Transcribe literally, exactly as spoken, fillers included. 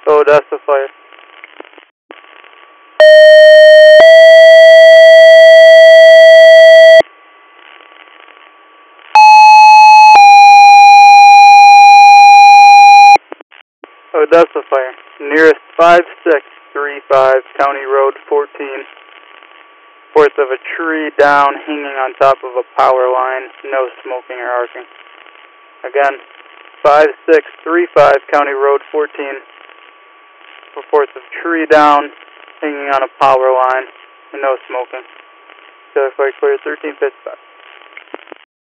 Odessa Fire. Odessa Fire. Nearest five six three five County Road fourteen. Reports of a tree down hanging on top of a power line. No smoking or arcing. Again, five six three five County Road fourteen. Reports of tree down hanging on a power line. No smoking. Taylor Flight Clear thirteen fifty-five.